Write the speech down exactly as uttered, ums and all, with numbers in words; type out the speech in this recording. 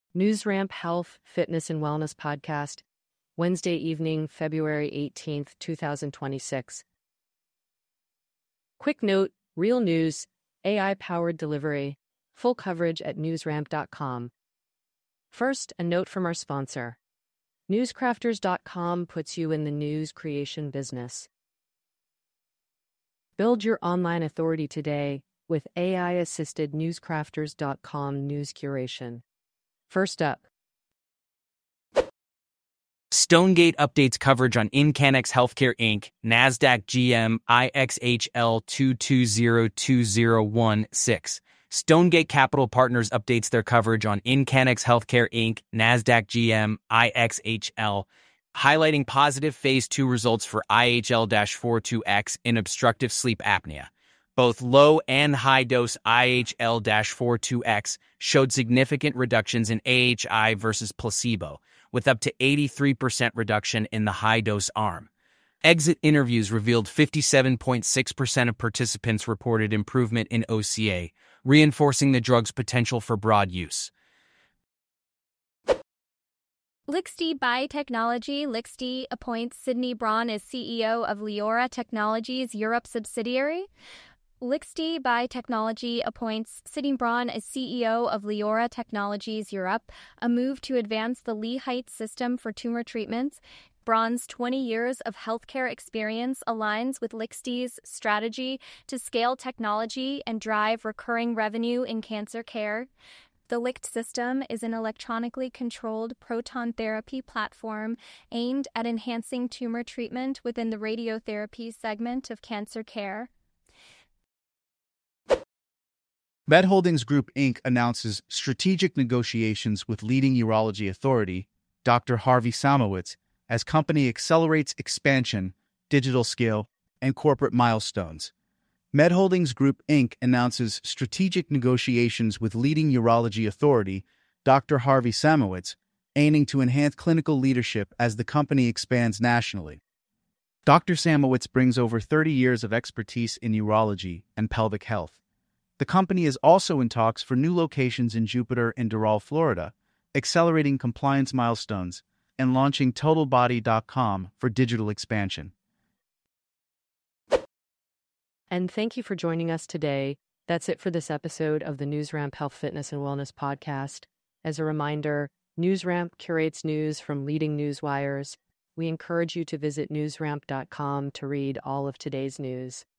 NewsRamp Health, Fitness, and Wellness Podcast, Wednesday evening, February eighteenth, two thousand twenty-six. Quick note, real news, A I-powered delivery, full coverage at newsramp dot com. First, a note from our sponsor. newscrafters dot com puts you in the news creation business. Build your online authority today with A I-assisted newscrafters dot com news curation. First up, Stonegate updates coverage on Incanex Healthcare Incorporated, NASDAQ G M I X H L two two zero two zero one six. Stonegate Capital Partners updates their coverage on Incanex Healthcare Incorporated, NASDAQ G M I X H L, highlighting positive phase two results for I H L forty-two X in obstructive sleep apnea. Both low and high-dose I H L forty-two X showed significant reductions in A H I versus placebo, with up to eighty-three percent reduction in the high-dose arm. Exit interviews revealed fifty-seven point six percent of participants reported improvement in O C A, reinforcing the drug's potential for broad use. Lixty Biotechnology. Lixty appoints Sidney Braun as C E O of Leora Technologies Europe subsidiary. Lixty Biotechnology appoints Sidney Braun as C E O of Leora Technologies Europe, a move to advance the Lee Heights system for tumor treatments. Braun's twenty years of healthcare experience aligns with Lixty's strategy to scale technology and drive recurring revenue in cancer care. The Licht system is an electronically controlled proton therapy platform aimed at enhancing tumor treatment within the radiotherapy segment of cancer care. MedHoldings Group Incorporated announces strategic negotiations with leading urology authority, Doctor Harvey Samowitz, as company accelerates expansion, digital scale, and corporate milestones. MedHoldings Group Incorporated announces strategic negotiations with leading urology authority, Doctor Harvey Samowitz, aiming to enhance clinical leadership as the company expands nationally. Doctor Samowitz brings over thirty years of expertise in urology and pelvic health. The company is also in talks for new locations in Jupiter and Doral, Florida, accelerating compliance milestones, and launching total body dot com for digital expansion. and thank you for joining us today. That's it for this episode of the NewsRamp Health, Fitness, and Wellness Podcast. As a reminder, NewsRamp curates news from leading news wires. We encourage you to visit newsramp dot com to read all of today's news.